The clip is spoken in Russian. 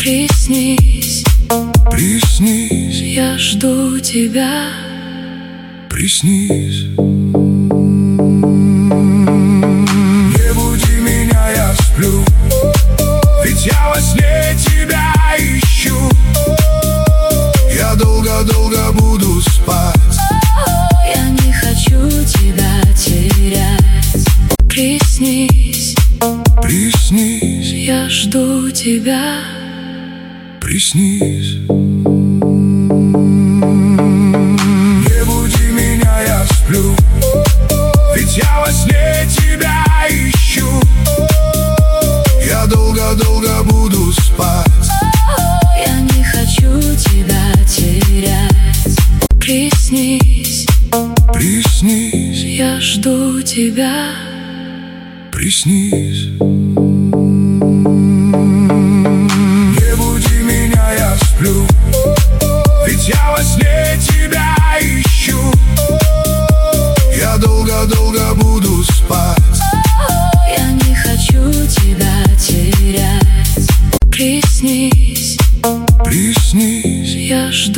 Приснись, приснись, я жду тебя. приснись. Не буди меня, я сплю, ведь я во сне тебя ищу. Я долго-долго буду спать. Я не хочу тебя терять. Приснись, Приснись, я жду тебя. приснись. Не буди меня, я сплю, ведь я во сне тебя ищу. Я долго-долго буду спать. Я не хочу тебя терять. Приснись, Приснись, я жду тебя. приснись. Не буди меня, я сплю, ведь я во сне тебя ищу. Я долго-долго буду спать. Я не хочу тебя терять. Приснись, Приснись, я жду